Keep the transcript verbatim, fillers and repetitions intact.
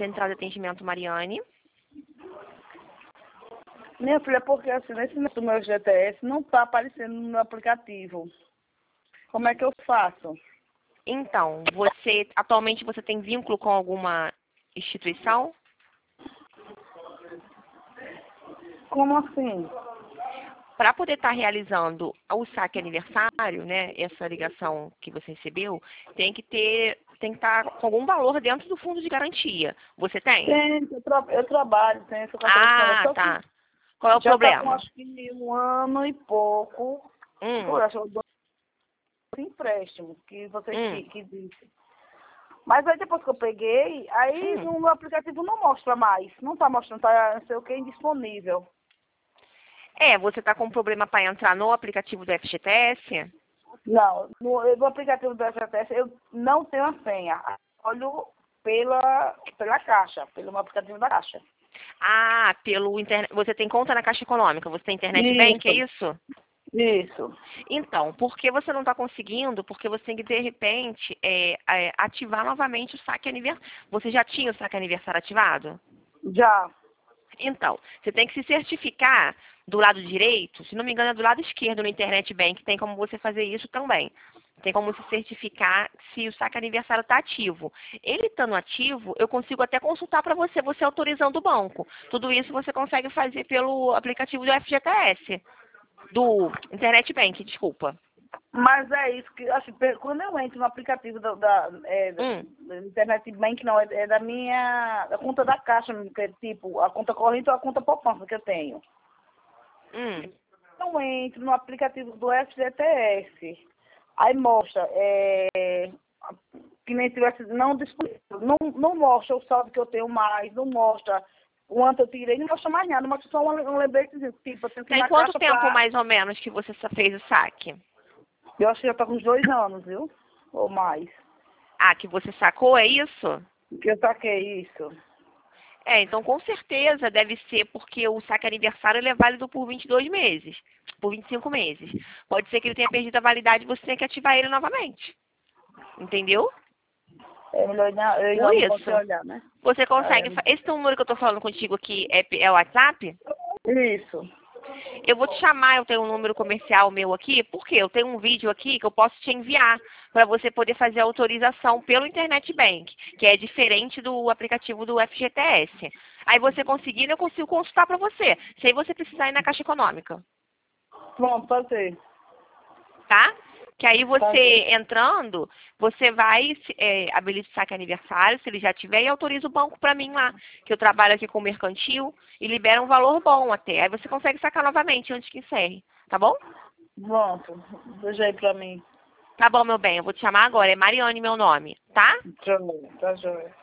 Central de Atendimento Mariane. Minha filha, porque assim, nesse do meu F G T S não está aparecendo no aplicativo. Como é que eu faço? Então, você atualmente você tem vínculo com alguma instituição? Como assim? Para poder estar realizando o saque aniversário, né, essa ligação que você recebeu, tem que ter, tem que estar com algum valor dentro do fundo de garantia. Você tem? Tem, eu, tra eu trabalho, tenho essa carteira. Ah, Só que tá. Qual é o já está com problema? acho que um ano e pouco. Hum, Por acho que eu empréstimo que você hum, que, que disse. Mas aí depois que eu peguei, aí hum. no aplicativo não mostra mais. Não está mostrando, tá não sei o que, indisponível. É, você está com problema para entrar no aplicativo do F G T S? Não, no, no aplicativo do F G T S eu não tenho a senha. Olho pela, pela caixa, pelo aplicativo da caixa. Ah, pelo internet. Você tem conta na Caixa Econômica? Você tem internet bank, é Isso, isso? isso. Então, por que você não está conseguindo? Porque você tem que, de repente, é, é, ativar novamente o saque aniversário. Você já tinha o saque aniversário ativado? Já. Então, você tem que se certificar do lado direito, se não me engano é do lado esquerdo no Internet Bank, tem como você fazer isso também. Tem como se certificar se o saque aniversário está ativo. Ele estando ativo, eu consigo até consultar para você, você autorizando o banco. Tudo isso você consegue fazer pelo aplicativo do F G T S, do Internet Bank, desculpa. Mas é isso que, assim, pe- quando eu entro no aplicativo da, da, é, da, Hum, da Internet Bank, não, é, é da minha, da conta da Caixa, que é tipo, a conta corrente ou a conta poupança que eu tenho. hum. Eu entro no aplicativo do F G T S, aí mostra, é, que nem tivesse não disponível, não, não mostra o saldo que eu tenho mais, não mostra quanto eu tirei, não mostra mais nada, não mostra só um, um lembretezinho, tipo, eu tenho que ir Tem na quanto caixa tempo pra, mais ou menos que você só fez o saque? eu acho que já tá com uns dois anos, viu? Ou mais. Ah, que você sacou, é isso? Que eu saquei isso. É, então com certeza deve ser porque o saque aniversário ele é válido por vinte e dois meses, por vinte e cinco meses. Pode ser que ele tenha perdido a validade e você tenha que ativar ele novamente. Entendeu? É melhor ir na- eu ir Por lá no banco e isso. olhar, né? Você É, consegue. fa- Esse número que eu tô falando contigo aqui é, é o WhatsApp? isso. Eu vou te chamar, eu tenho um número comercial meu aqui, porque eu tenho um vídeo aqui que eu posso te enviar para você poder fazer a autorização pelo Internet Bank, que é diferente do aplicativo do F G T S. Aí você conseguindo, eu consigo consultar para você, sem você precisar ir na Caixa Econômica, Pronto, pode ser. tá? Que aí Pode ser. você entrando, você vai é, habilitar o saque aniversário, se ele já tiver, e autoriza o banco para mim lá, que eu trabalho aqui com o mercantil, e libera um valor bom até. Aí você consegue sacar novamente antes que encerre, tá bom? Pronto. Deixa aí pra mim. Tá bom, meu bem, eu vou te chamar agora. É Mariane meu nome, tá? Deixa eu ver. Tá joia.